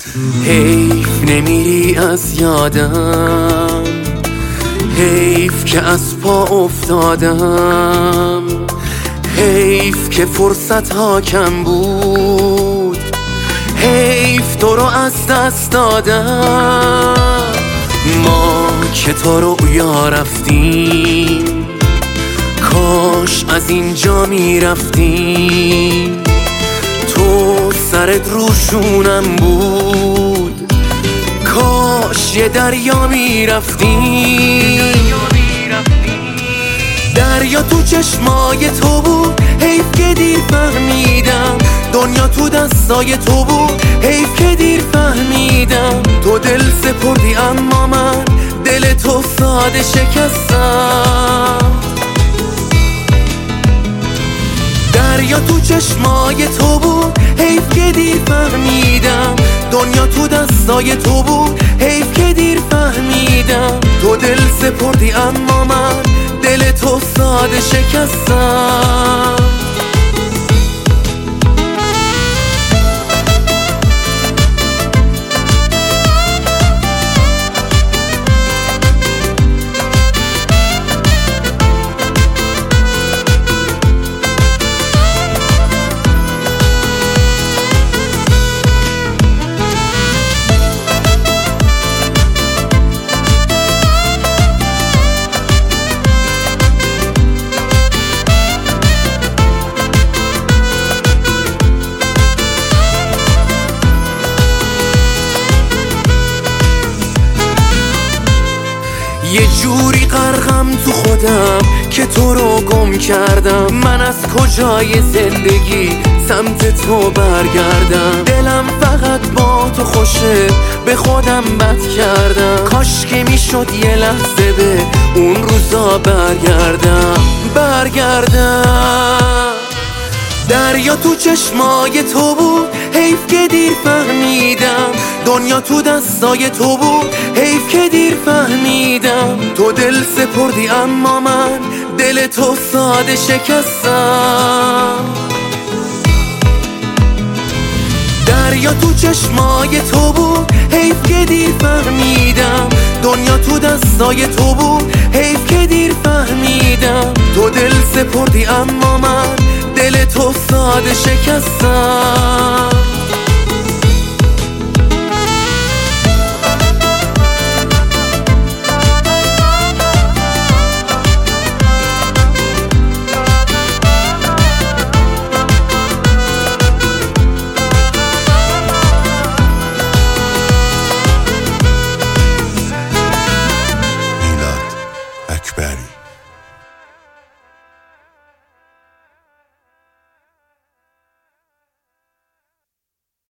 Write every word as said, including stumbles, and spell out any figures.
حیف نمیری از یادم، حیف که از پا افتادم، حیف که فرصت ها کم بود، حیف تو رو از دست دادم. ما که تا رویا رفتیم، کاش از اینجا میرفتیم. تو سرت روشونم بود، کاش یه دریا میرفتیم. دریا تو چشمای تو بود، حیف که دیر فهمیدم. دنیا تو دستای تو بود، حیف که دیر فهمیدم. تو دل سپردی اما من دل تو ساده شکستم. دریا تو چشمای تو بود، حیف که دیر فهمیدم. دنیا تو دستای تو بود، حیف که دیر فهمیدم. تو دل سپردی اما من دل تو ساده شکستم. یه جوری غرقم تو خودم که تو رو گم کردم. من از کجای زندگی سمت تو برگردم؟ دلم فقط با تو خوشه، به خودم بد کردم. کاش که میشد یه لحظه به اون روزا برگردم برگردم. دریا تو چشمای تو بود، حیف که دیر فهمیدم. دنیا تو دستای تو بود، حیف که دیر فهمیدم. تو دل سپردی اما من دل تو ساده شکستم. دریا تو چشمای تو بود، حیف که دیر فهمیدم. دنیا تو دستای تو بود، حیف که دیر فهمیدم. تو دل سپردی اما من دل تو ساده شکستم.